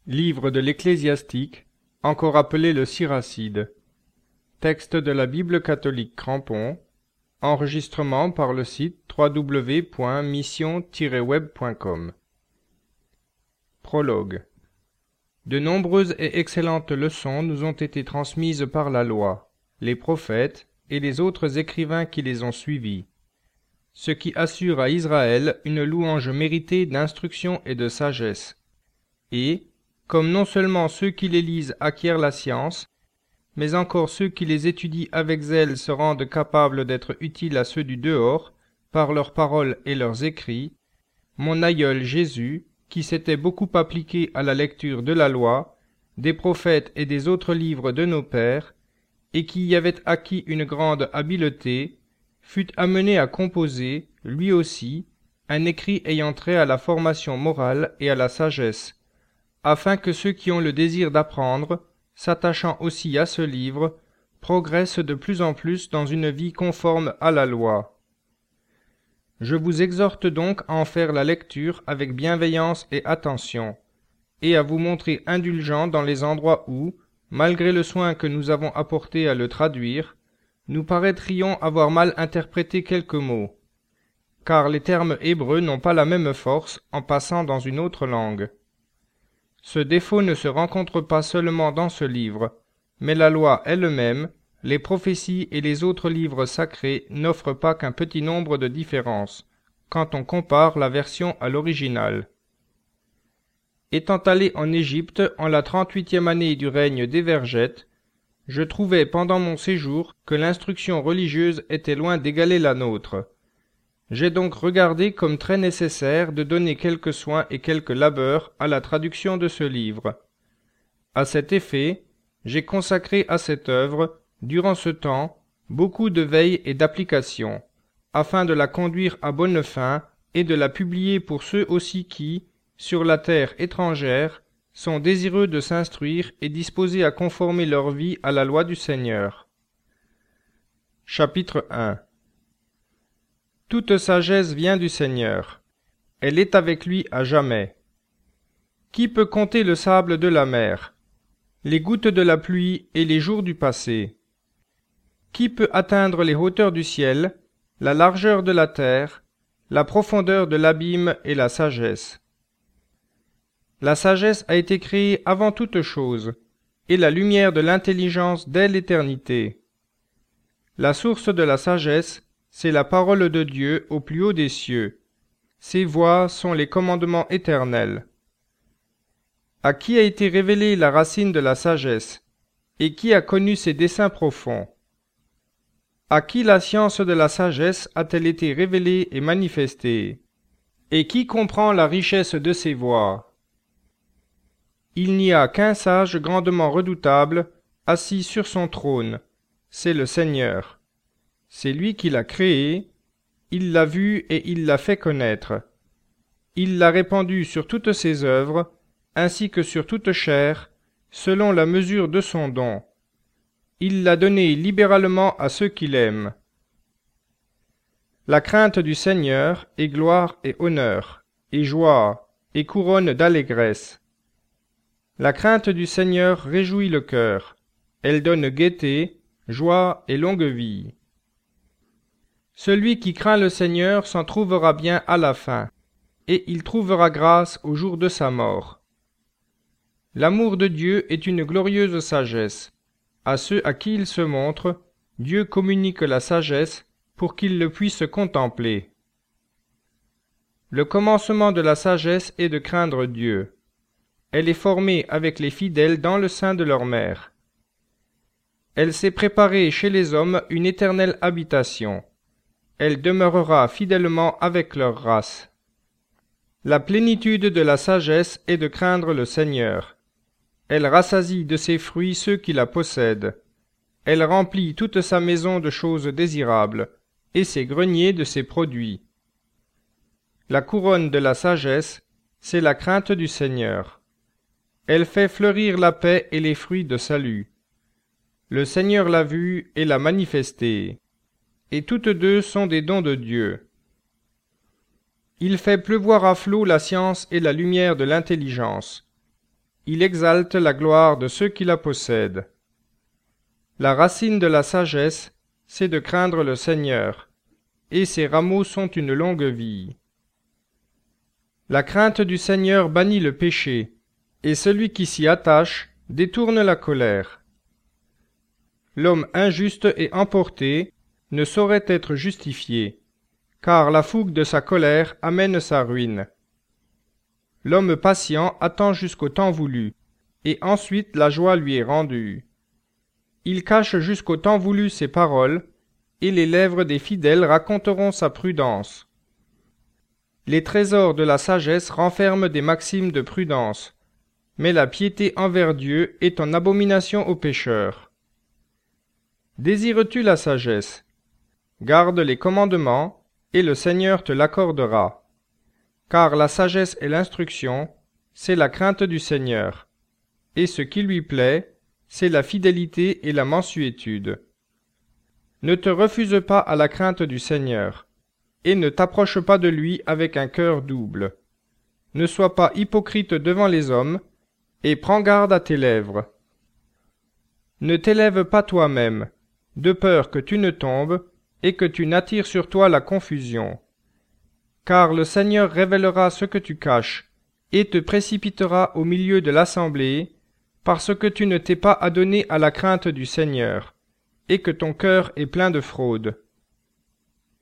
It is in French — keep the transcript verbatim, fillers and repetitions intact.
Livre de l'Ecclésiastique, encore appelé le Siracide. Texte de la Bible catholique Crampon. Enregistrement par le site w w w point mission tiret web point com. Prologue. De nombreuses et excellentes leçons nous ont été transmises par la loi, les prophètes et les autres écrivains qui les ont suivis, ce qui assure à Israël une louange méritée d'instruction et de sagesse. Et, comme non seulement ceux qui les lisent acquièrent la science, mais encore ceux qui les étudient avec zèle se rendent capables d'être utiles à ceux du dehors, par leurs paroles et leurs écrits, mon aïeul Jésus, qui s'était beaucoup appliqué à la lecture de la loi, des prophètes et des autres livres de nos pères, et qui y avait acquis une grande habileté, fut amené à composer, lui aussi, un écrit ayant trait à la formation morale et à la sagesse, afin que ceux qui ont le désir d'apprendre, s'attachant aussi à ce livre, progressent de plus en plus dans une vie conforme à la loi. Je vous exhorte donc à en faire la lecture avec bienveillance et attention, et à vous montrer indulgents dans les endroits où, malgré le soin que nous avons apporté à le traduire, nous paraîtrions avoir mal interprété quelques mots, car les termes hébreux n'ont pas la même force en passant dans une autre langue. Ce défaut ne se rencontre pas seulement dans ce livre, mais la loi elle-même, les prophéties et les autres livres sacrés n'offrent pas qu'un petit nombre de différences, quand on compare la version à l'original. Étant allé en Égypte en la trente-huitième année du règne d'Évergète, je trouvai pendant mon séjour que l'instruction religieuse était loin d'égaler la nôtre. J'ai donc regardé comme très nécessaire de donner quelques soins et quelques labeurs à la traduction de ce livre. À cet effet, j'ai consacré à cette œuvre, durant ce temps, beaucoup de veille et d'application, afin de la conduire à bonne fin et de la publier pour ceux aussi qui, sur la terre étrangère, sont désireux de s'instruire et disposés à conformer leur vie à la loi du Seigneur. Chapitre un. Toute sagesse vient du Seigneur. Elle est avec lui à jamais. Qui peut compter le sable de la mer, les gouttes de la pluie et les jours du passé? Qui peut atteindre les hauteurs du ciel, la largeur de la terre, la profondeur de l'abîme et la sagesse? La sagesse a été créée avant toute chose, et la lumière de l'intelligence dès l'éternité. La source de la sagesse, c'est la parole de Dieu au plus haut des cieux. Ses voies sont les commandements éternels. À qui a été révélée la racine de la sagesse, et qui a connu ses desseins profonds? À qui la science de la sagesse a-t-elle été révélée et manifestée? Et qui comprend la richesse de ses voies? Il n'y a qu'un sage grandement redoutable, assis sur son trône, c'est le Seigneur. C'est lui qui l'a créé, il l'a vu et il l'a fait connaître. Il l'a répandu sur toutes ses œuvres, ainsi que sur toute chair, selon la mesure de son don. Il l'a donné libéralement à ceux qui l'aiment. La crainte du Seigneur est gloire et honneur, et joie, et couronne d'allégresse. La crainte du Seigneur réjouit le cœur, elle donne gaieté, joie et longue vie. Celui qui craint le Seigneur s'en trouvera bien à la fin, et il trouvera grâce au jour de sa mort. L'amour de Dieu est une glorieuse sagesse. À ceux à qui il se montre, Dieu communique la sagesse pour qu'ils le puissent contempler. Le commencement de la sagesse est de craindre Dieu. Elle est formée avec les fidèles dans le sein de leur mère. Elle s'est préparée chez les hommes une éternelle habitation. Elle demeurera fidèlement avec leur race. La plénitude de la sagesse est de craindre le Seigneur. Elle rassasie de ses fruits ceux qui la possèdent. Elle remplit toute sa maison de choses désirables, et ses greniers de ses produits. La couronne de la sagesse, c'est la crainte du Seigneur. Elle fait fleurir la paix et les fruits de salut. Le Seigneur l'a vue et l'a manifestée. Et toutes deux sont des dons de Dieu. Il fait pleuvoir à flots la science et la lumière de l'intelligence. il exalte la gloire de ceux qui la possèdent. La racine de la sagesse, c'est de craindre le Seigneur, et ses rameaux sont une longue vie. La crainte du Seigneur bannit le péché, et celui qui s'y attache détourne la colère. L'homme injuste et emporté ne saurait être justifié, car la fougue de sa colère amène sa ruine. L'homme patient attend jusqu'au temps voulu, et ensuite la joie lui est rendue. Il cache jusqu'au temps voulu ses paroles, et les lèvres des fidèles raconteront sa prudence. Les trésors de la sagesse renferment des maximes de prudence, mais la piété envers Dieu est en abomination aux pécheurs. Désires-tu la sagesse? Garde les commandements, et le Seigneur te l'accordera. Car la sagesse et l'instruction, c'est la crainte du Seigneur, et ce qui lui plaît, c'est la fidélité et la mansuétude. Ne te refuse pas à la crainte du Seigneur, et ne t'approche pas de lui avec un cœur double. Ne sois pas hypocrite devant les hommes, et prends garde à tes lèvres. Ne t'élève pas toi-même, de peur que tu ne tombes, et que tu n'attires sur toi la confusion. Car le Seigneur révélera ce que tu caches, et te précipitera au milieu de l'assemblée, parce que tu ne t'es pas adonné à la crainte du Seigneur, et que ton cœur est plein de fraude.